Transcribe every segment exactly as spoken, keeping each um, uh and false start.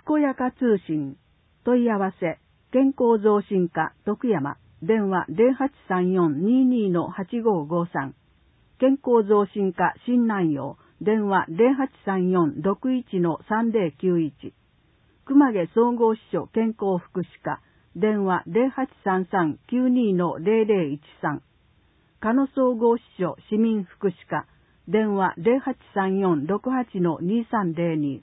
こやか通信、問い合わせ、健康増進課徳山、電話 ゼロはちさんよん にーにー はちごーごーさん、健康増進課新南陽、電話 ゼロはちさんよん ろくいち さんぜろきゅういち、熊毛総合支所健康福祉課、電話 ゼロはちさんさん きゅうにー ゼロゼロいちさん、鹿野総合支所市民福祉課、電話 ゼロはちさんよん ろくはち にーさんぜろに、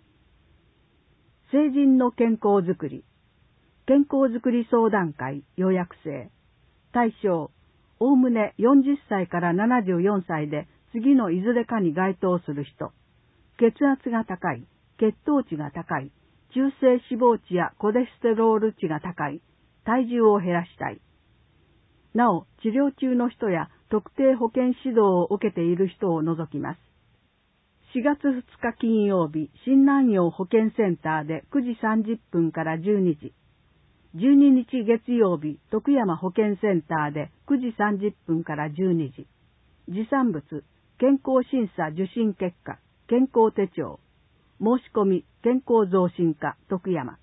成人の健康づくり、健康づくり相談会予約制、対象、おおむねよんじゅっさいからななじゅうよんさいで次のいずれかに該当する人、血圧が高い、血糖値が高い、中性脂肪値やコレステロール値が高い、体重を減らしたい。なお、治療中の人や特定保健指導を受けている人を除きます。しがつふつか金曜日、新南陽保健センターでくじさんじゅっぷんからじゅうにじ。じゅうににち月曜日、徳山保健センターでくじさんじゅっぷんからじゅうにじ。持参物、健康審査受診結果、健康手帳。申し込み、健康増進課徳山。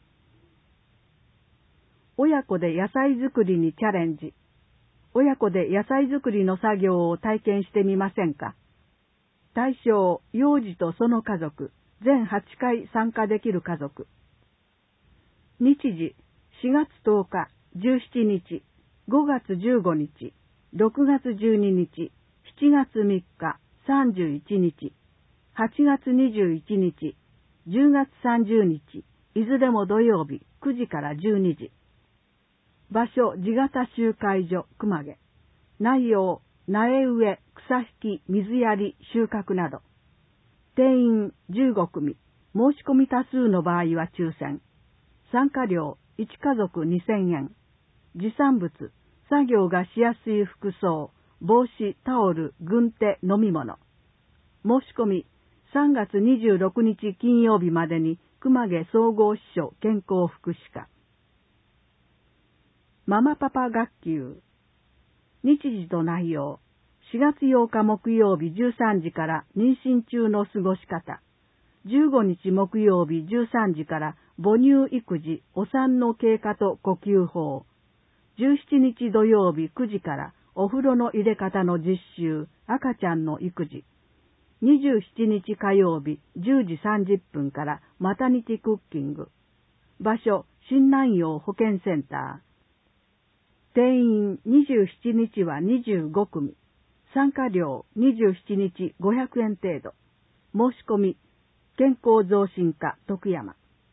親子で野菜作りにチャレンジ。親子で野菜作りの作業を体験してみませんか？対象、幼児とその家族、全はちかい参加できる家族。日時、しがつとおか、じゅうしちにち、ごがつじゅうごにち、ろくがつじゅうににち、しちがつみっか、さんじゅういちにち、はちがつにじゅういちにち、じゅうがつさんじゅうにち、いずれも土曜日、くじからじゅうにじ。場所、地形集会所、熊毛。内容、苗植え、草引き、水やり、収穫など。定員じゅうごくみ、申し込み多数の場合は抽選。参加料、いちかぞくにせんえん。持参物、作業がしやすい服装、帽子、タオル、軍手、飲み物。申し込み、さんがつにじゅうろくにち金曜日までに熊毛総合支所健康福祉課。ママパパ学級。日時と内容。しがつようか木曜日じゅうさんじから妊娠中の過ごし方。じゅうごにち木曜日じゅうさんじから母乳育児、お産の経過と呼吸法。じゅうしちにち土曜日くじからお風呂の入れ方の実習、赤ちゃんの育児。にじゅうしちにち火曜日じゅうじさんじゅっぷんからマタニティクッキング。場所、新南陽保健センター。定員にじゅうしちにちはにじゅうごくみ。参加料にじゅうしちにちごひゃくえん程度。申し込み、健康増進課徳山。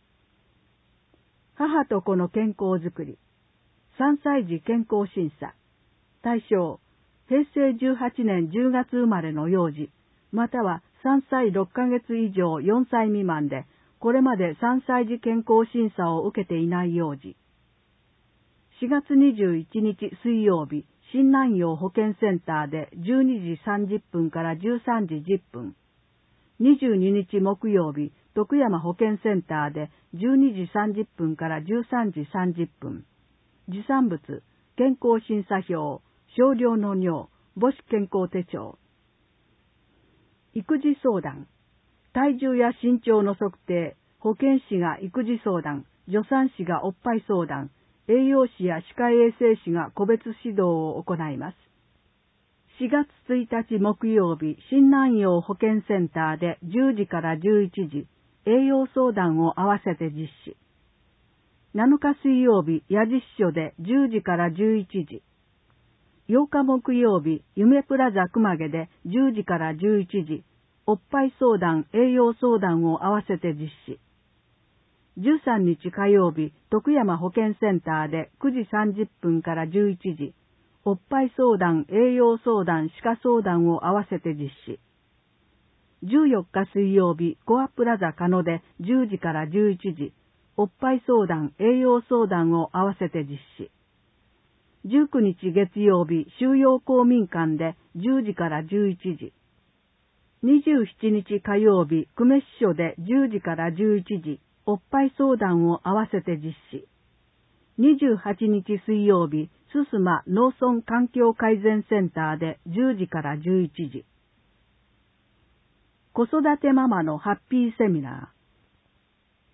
母と子の健康づくり。さんさい児健康審査。対象、へいせいじゅうはちねんじゅうがつ生まれの幼児、またはさんさいろっかげつ以上よんさい未満で、これまでさんさい児健康審査を受けていない幼児。しがつにじゅういちにち水曜日、新南陽保健センターでじゅうにじさんじゅっぷんからじゅうさんじじゅっぷん。にじゅうににち木曜日、徳山保健センターでじゅうにじさんじゅっぷんからじゅうさんじさんじゅっぷん。持参物、健康審査票、少量の尿、母子健康手帳。育児相談。体重や身長の測定、保健師が育児相談、助産師がおっぱい相談、栄養士や歯科衛生士が個別指導を行います。しがつついたち木曜日、新南陽保健センターでじゅうじからじゅういちじ、栄養相談を合わせて実施。なのか水曜日、矢地支所でじゅうじからじゅういちじ。ようか木曜日、夢プラザ熊毛でじゅうじからじゅういちじ、おっぱい相談、栄養相談を合わせて実施。じゅうさんにち火曜日、徳山保健センターでくじさんじゅっぷんからじゅういちじ、おっぱい相談、栄養相談、歯科相談を合わせて実施。じゅうよっか水曜日、コアプラザ鹿野でじゅうじからじゅういちじ、おっぱい相談、栄養相談を合わせて実施。じゅうくにち月曜日、収容公民館でじゅうじからじゅういちじ。にじゅうしちにち火曜日、久米支所でじゅうじからじゅういちじ、おっぱい相談を合わせて実施。にじゅうはちにち水曜日、すすま農村環境改善センターでじゅうじからじゅういちじ。子育てママのハッピーセミナー。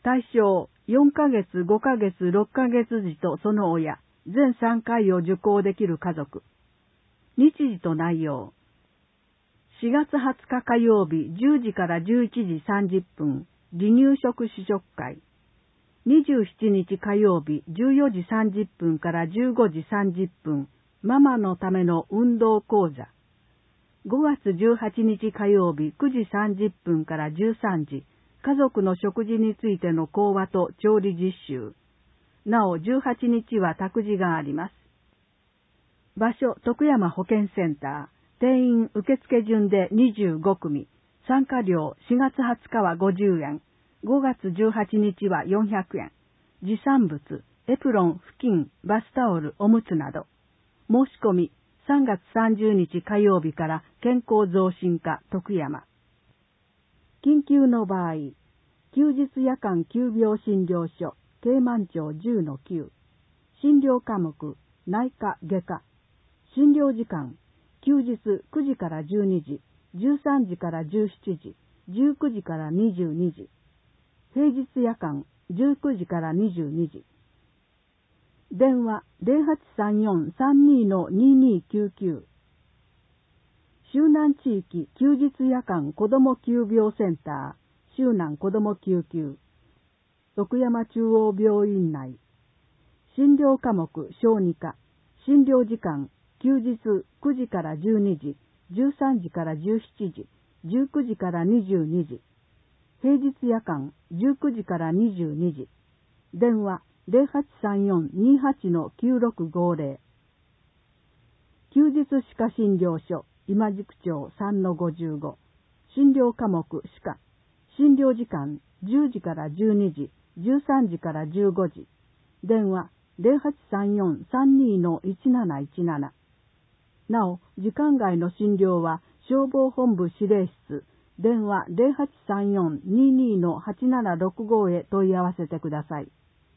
対象よんかげつ、ごかげつ、ろっかげつ児とその親、全さんかいを受講できる家族。日時と内容。しがつはつか火曜日じゅうじからじゅういちじさんじゅっぷん、離乳食試食会。にじゅうしちにち火曜日じゅうよじさんじゅっぷんからじゅうごじさんじゅっぷん、ママのための運動講座。ごがつじゅうはちにち火曜日くじさんじゅっぷんからじゅうさんじ、家族の食事についての講話と調理実習。なおじゅうはちにちは託児があります。場所、徳山保健センター。定員受付順でにじゅうごくみ。参加料しがつはつかはごじゅうえん。ごがつじゅうはちにちはよんひゃくえん。持参物、エプロン、布巾、バスタオル、おむつなど。申し込み、さんがつさんじゅうにち火曜日から健康増進課徳山。緊急の場合、休日夜間急病診療所、京満町 じゅうのきゅう。診療科目、内科外科。診療時間、休日くじからじゅうにじ、じゅうさんじからじゅうしちじ、じゅうくじからにじゅうにじ。平日夜間じゅうくじからにじゅうにじ。電話 ゼロはちさんよん さんに ににきゅうきゅう。周南地域休日夜間子ども急病センター、周南子ども救急。徳山中央病院内。診療科目小児科。診療時間休日くじからじゅうにじ、じゅうさんじからじゅうしちじ、じゅうくじからにじゅうにじ。平日夜間じゅうくじからにじゅうにじ。電話 ゼロはちさんよん にはち きゅうろくごゼロ。休日歯科診療所今宿町 さんのごじゅうご。診療科目歯科。診療時間じゅうじからじゅうにじ、じゅうさんじからじゅうごじ。電話 ゼロはちさんよん さんに いちなないちなな。なお、時間外の診療は消防本部指令室、電話 ゼロはちさんよん にに はちななろくご へ問い合わせてください。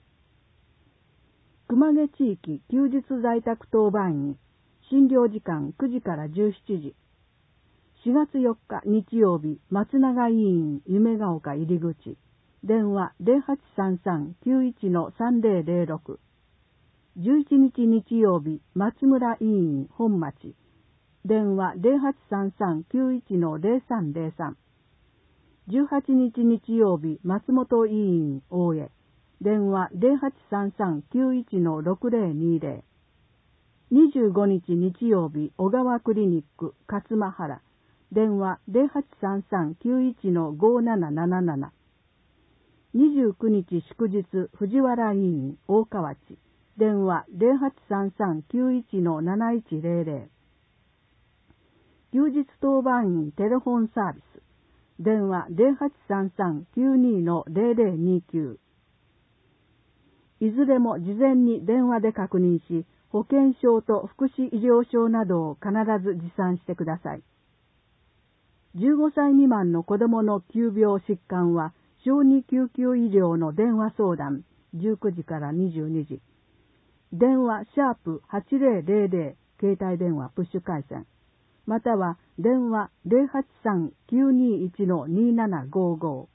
熊毛地域休日在宅当番員、診療時間くじからじゅうしちじ。しがつよっか日曜日、松永医院夢ヶ丘入り口、電話 ゼロはちさんさん きゅういち さんぜろぜろろく。じゅういちにち日曜日、松村医院本町、電話 ゼロはちさんさん きゅういち ゼロさんゼロさん。じゅうはちにち日曜日、松本医院大江、電話 ゼロはちさんさん きゅういち ろくゼロにゼロ。にじゅうごにち日曜日、小川クリニック勝間原、電話 ゼロはちさんさん きゅういち ごなななななな。にじゅうくにち祝日、藤原医院大河内、電話 ゼロはちさんさん きゅういち なないちゼロゼロ。休日当番員テレフォンサービス、電話 ゼロはちさんさん きゅうに ゼロゼロにきゅう。いずれも事前に電話で確認し、保険証と福祉医療証などを必ず持参してください。じゅうごさい未満の子どもの急病疾患は、小児救急医療の電話相談、じゅうくじからにじゅうにじ。電話シャープはちゼロゼロゼロ、携帯電話プッシュ回線。または電話 ゼロはちさん きゅうにいち にななごご。